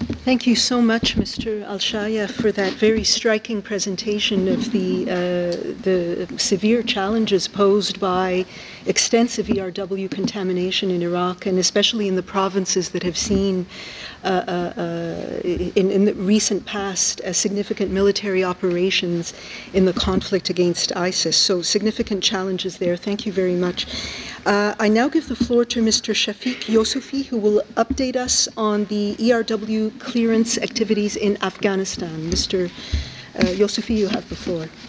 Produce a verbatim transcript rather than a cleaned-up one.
Thank you so much, Mister Al-Shaya, for that very striking presentation of the, uh, the severe challenges posed by extensive E R W contamination in Iraq, and especially in the provinces that have seen uh, uh, uh, in, in the recent past uh, significant military operations in the conflict against ISIS. So significant challenges there. Thank you very much. Uh, I now give the floor to Mister Shafiq Yosufi, who will update us on the E R W clearance activities in Afghanistan. Mister Uh, Yosufi, you have the floor.